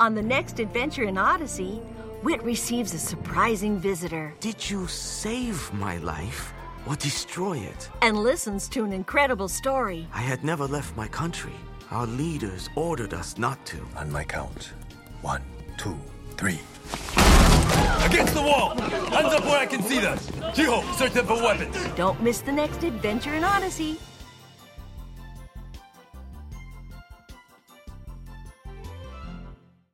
On the next adventure in Odyssey, Wit receives a surprising visitor Did you save my life or destroy it? and listens to an incredible story. I had never left my country. Our leaders ordered us not to. On my count. 1, 2, 3. Against the wall! Hands up where I can see them! Jiho, search them for weapons! Don't miss the next adventure in Odyssey.